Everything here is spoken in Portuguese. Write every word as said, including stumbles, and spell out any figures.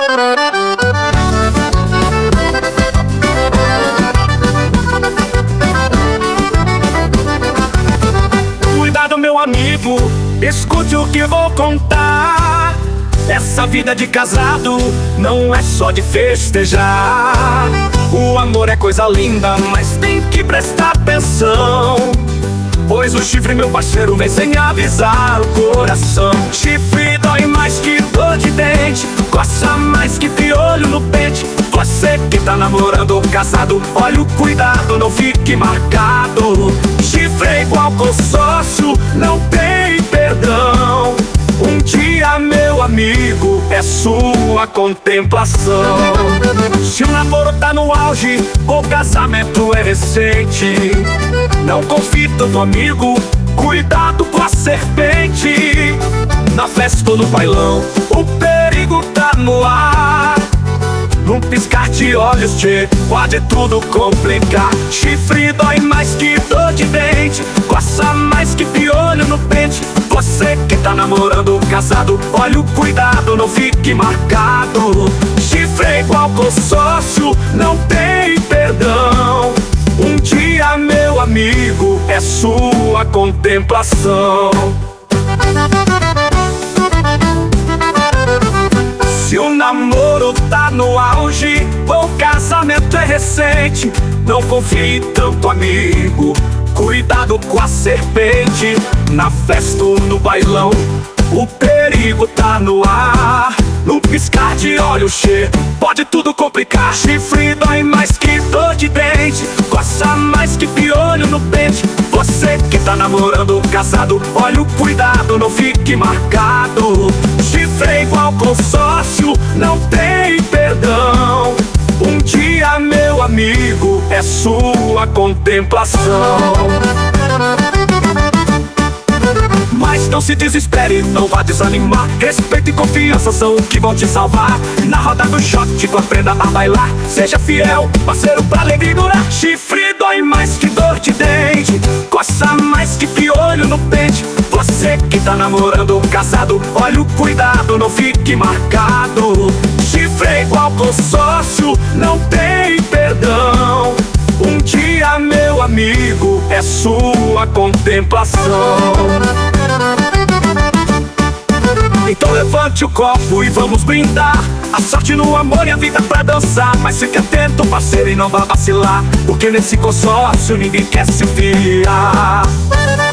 Cuidado, meu amigo, escute o que vou contar. Essa vida de casado não é só de festejar. O amor é coisa linda, mas tem que prestar atenção, pois o chifre, meu parceiro, vem sem avisar o coração. Chifre dói mais que dor de dente, coça mais que piolho no pente. Você que tá namorando ou casado, olha o cuidado, não fique marcado. Chifre é igual consórcio, não tem perdão. Um dia, meu amigo, é sua contemplação. Se o namoro tá no auge, o casamento é recente, não confie tanto, amigo, cuidado com a serpente. Na festa ou no bailão, o perigo tá no ar. Num piscar de olhos, tchê, pode tudo complicar. Chifre dói mais que dor de dente, coça mais que piolho no pente. Você que tá namorando ou casado, olha o cuidado, não fique marcado. Chifre é igual consórcio, não tem perdão. Um dia, meu amigo, é sua contemplação. Se o namoro tá no auge, o casamento é recente, não confie tanto, amigo, cuidado com a serpente. Na festa ou no bailão, o perigo tá no ar. No piscar de olhos, che, pode tudo complicar. Chifre dói mais que dor de dente, coça mais que piolho no pente. Você que tá namorando ou casado, olha o cuidado, não fique marcado. Chifre é igual consórcio, não tem perdão. Um dia, meu amigo, é sua contemplação. Mas não se desespere, não vá desanimar. Respeito e confiança são o que vão te salvar. Na roda do shot, tu aprenda a bailar. Seja fiel, parceiro, pra alegria durar. Chifre dói mais que dor de dente, coça mais que piolho no pente. Você que tá namorando ou casado, olha o cuidado, não fique marcado. Chifre é igual consórcio, não tem perdão. Um dia, meu amigo, é sua contemplação. Então levante o copo e vamos brindar. A sorte no amor e a vida pra dançar. Mas fique atento, parceiro, e não vá vacilar, porque nesse consórcio ninguém quer se fiar.